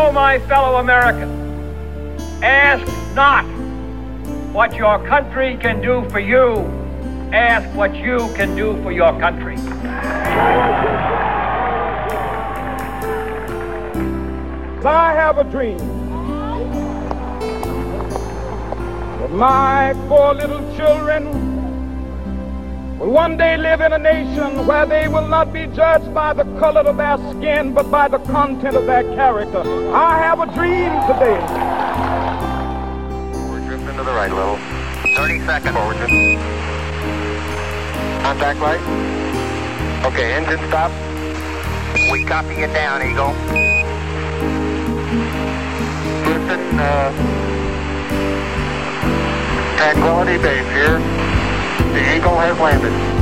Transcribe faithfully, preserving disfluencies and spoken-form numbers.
so, my fellow Americans, ask not what your country can do for you. Ask what you can do for your country. I have a dream that my four little children will one day live in a nation where they will not be judged by the color of their skin, but by the content of their character. I have a dream today. We're drifting to the right a little. thirty seconds. Forward drift. Contact light. Okay, engine stop. We copy you down, Eagle. Listen, uh, Tranquility Base here. The Eagle has landed.